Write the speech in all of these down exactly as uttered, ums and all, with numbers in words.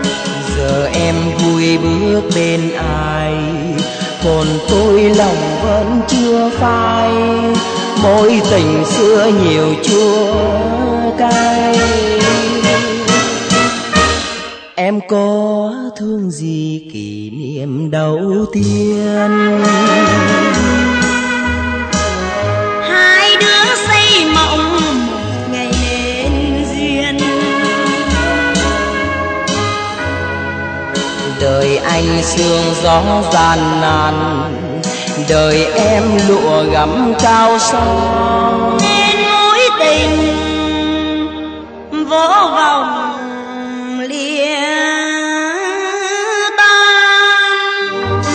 Giờ em vui bước bên ai, còn tôi lòng vẫn chưa phai. Mối tình xưa nhiều chua cay. Em có thương gì kỷ niệm đầu tiên? Hai đứa xây mộng một ngày nên duyên. Đời anh sương gió gian nan, đời em lụa gấm cao sang. Nên mối tình vô vọng lìa tan.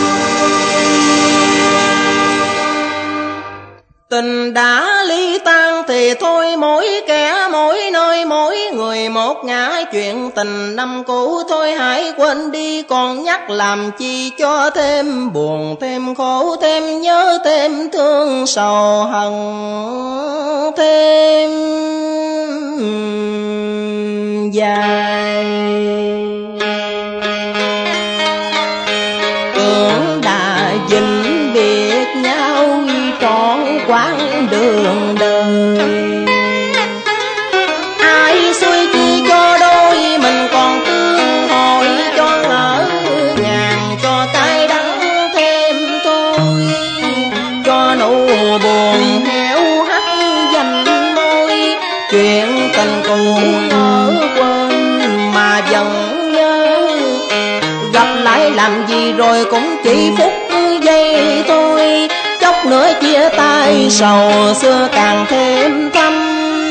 Tình đã ly tan thì thôi, mỗi kẻ mỗi nơi mỗi người một ngã. Chuyện tình năm cũ thôi hãy quên đi, còn nhắc làm chi cho thêm buồn thêm khổ, thêm nhớ thêm thương sầu hận thêm dài. Tưởng đã vĩnh biệt nhau trọn quãng đường đời. Ai xuôi chi cho đôi mình còn tương hội, cho ngỡ ngàng cho cay đắng thêm thôi, cho nụ buồn héo hắt dành môi. Chuyện tình cũ ngỡ quên mà vẫn nhớ, gặp lại làm gì rồi cũng chỉ phút giây thôi. Chốc nữa chia tay sầu xưa càng thêm thâm.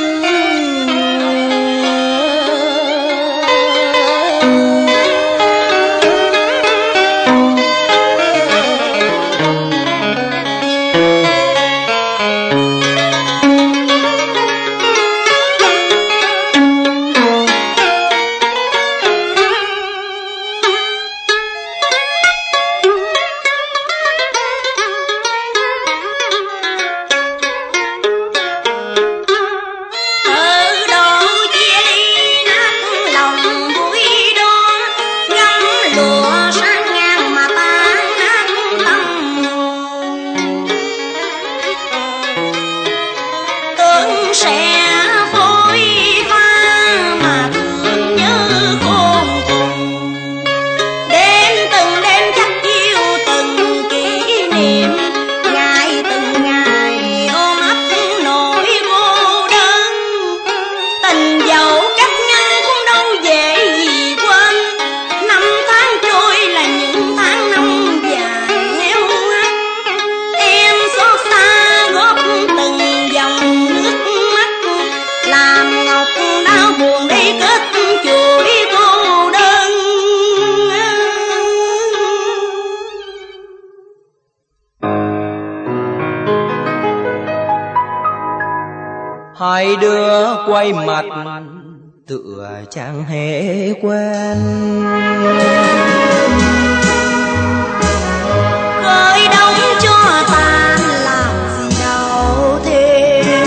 Hai đứa quay mặt tựa chẳng hề quen. Khơi đóng cho tan làm gì đâu thêm.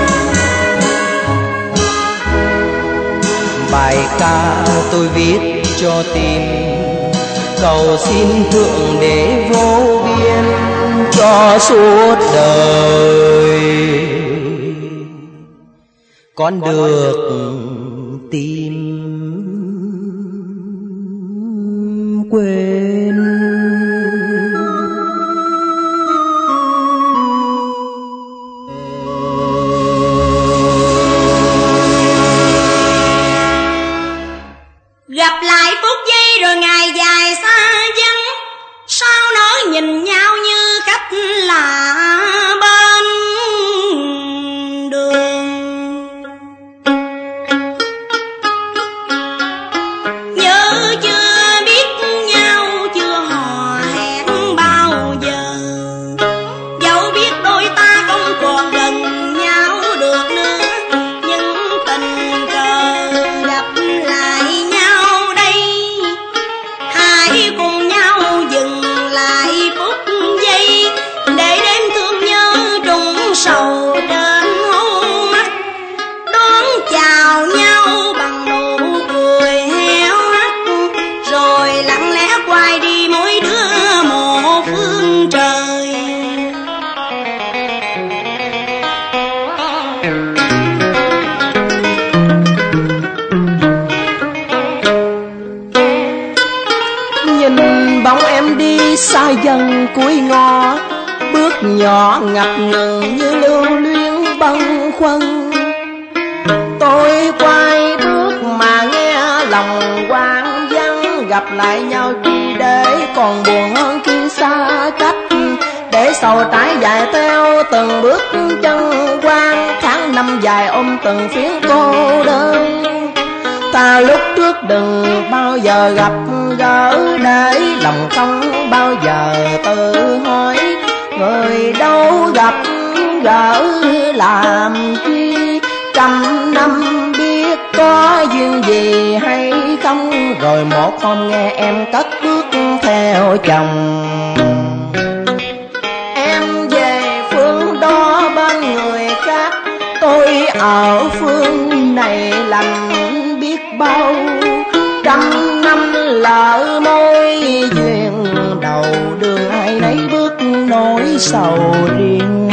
Bài ca tôi viết cho tim, cầu xin Thượng Đế vô biên cho suốt đời con được tìm quên. Gặp lại phút giây rồi ngày dài xa vắng, sao nỡ nhìn nhau như cách lạ bên đường. Nhớ chưa biết nhau, chưa hò hẹn bao giờ, dẫu biết đôi ta không còn gần nhau được nữa, nhưng tình cờ gặp lại nhau đây. Hãy cùng nhau dừng lại phút giây để đêm thương nhớ bóng em đi xa dần cuối ngõ, bước nhỏ ngập ngừng như lưu luyến bâng khuâng. Tôi quay bước mà nghe lòng hoang vắng, gặp lại nhau chỉ để còn buồn hơn khi xa cách. Để sầu trái dài theo từng bước chân quan, tháng năm dài ôm từng phiến cô đơn. Ta lúc trước đừng bao giờ gặp gỡ, để lòng không bao giờ tự hỏi. Người đâu gặp gỡ làm chi, trăm năm biết có duyên gì hay không. Rồi một hôm nghe em cất bước theo chồng. Em về phương đó bên người khác, tôi ở phương này lành biết bao. Trăm năm lỡ mối duyên đầu, đường ai nấy bước nỗi sầu riêng.